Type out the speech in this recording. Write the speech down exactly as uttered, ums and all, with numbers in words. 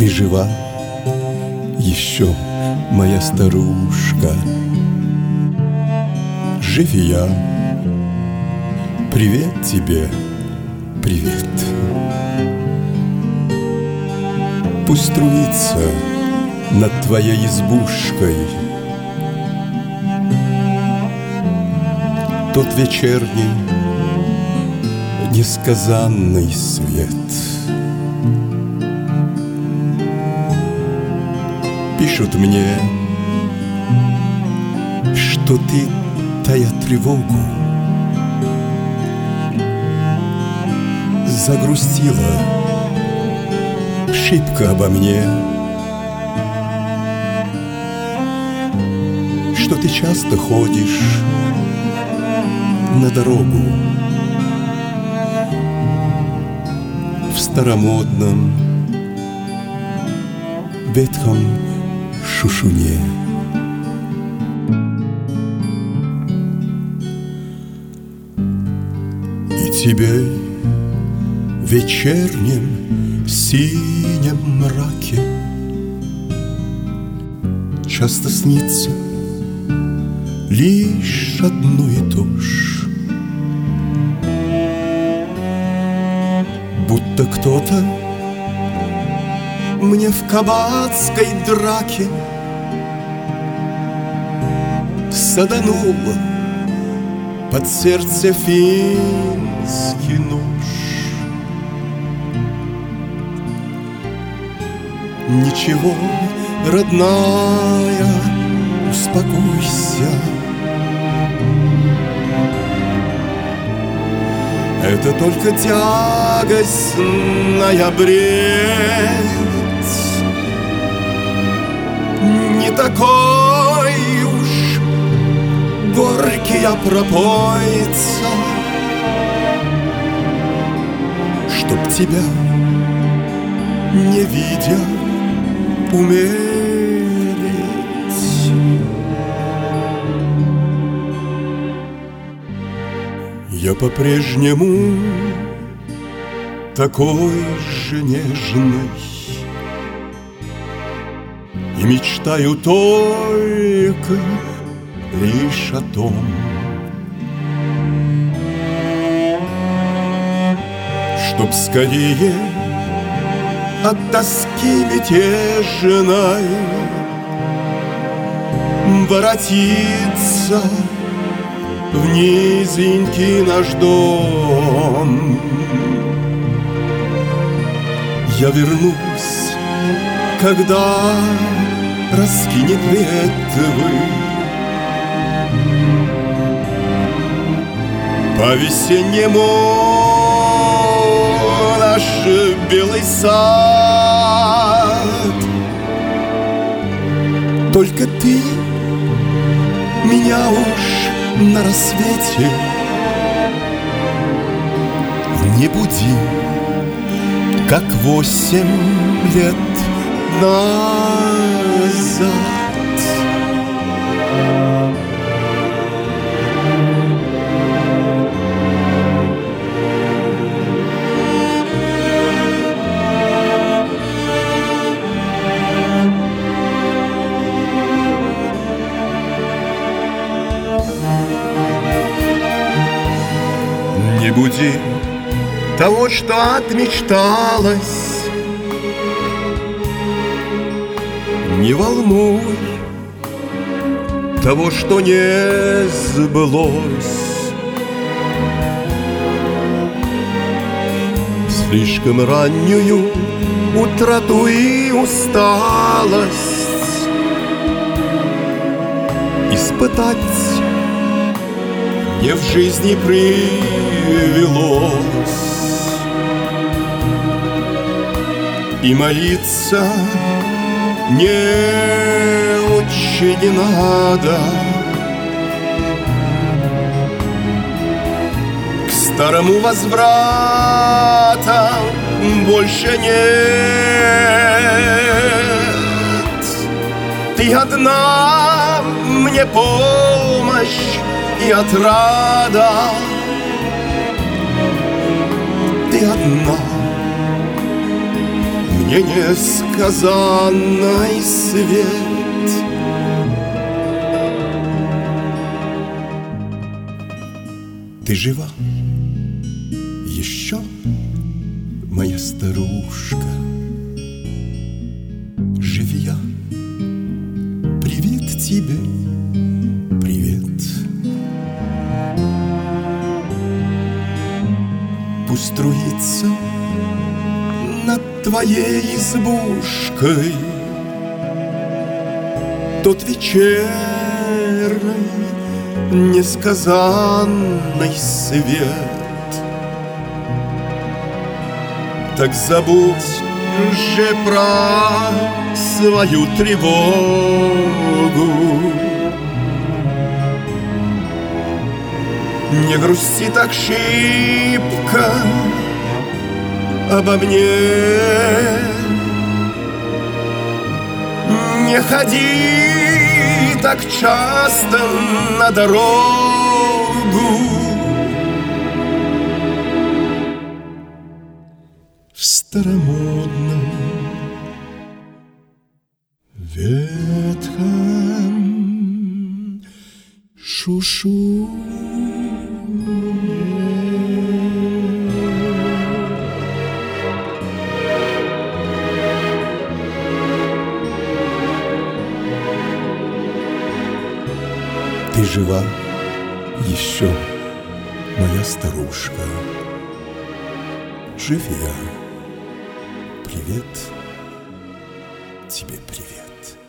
Ты жива еще, моя старушка? Жив и я. Привет тебе, привет. Пусть струится над твоей избушкой тот вечерний несказанный свет. Пишут мне, что ты, тая тревогу, загрустила шибко обо мне, что ты часто ходишь на дорогу в старомодном ветхом шушуне. И тебе в вечернем синем мраке часто снится лишь одно и то ж, будто кто-то мне в кабацкой драке саданул под сердце финский нож. Ничего, родная, успокойся. Это только тягостная бред, не такой уж горький я пропойца, чтоб тебя, не видя, умереть. Я по-прежнему такой же нежный и мечтаю только лишь о том, чтоб скорее от тоски мятежной воротиться в низенький наш дом. Я вернусь, когда раскинет ветвы по-весеннему наш белый сад. Только ты меня уж на рассвете не буди, как восемь лет назад. Не буди того, что отмечталось, не волнуй того, что не сбылось. Слишком раннюю утрату и усталость испытать мне в жизни привелось. И молиться не очень надо к старому возврата больше нет. Ты одна мне помощь и отрада, ты одна мне несказанный свет. Ты жива еще, моя старушка? Живи я, привет тебе, привет. Пусть струится над твоей избушкой тот вечерний несказанный свет. Так забудь же про свою тревогу, не грусти так шибко обо мне, не ходи так часто на дорогу. В старомодном ветхом шушу. Ты жива еще, моя старушка? Живи я, привет тебе, привет.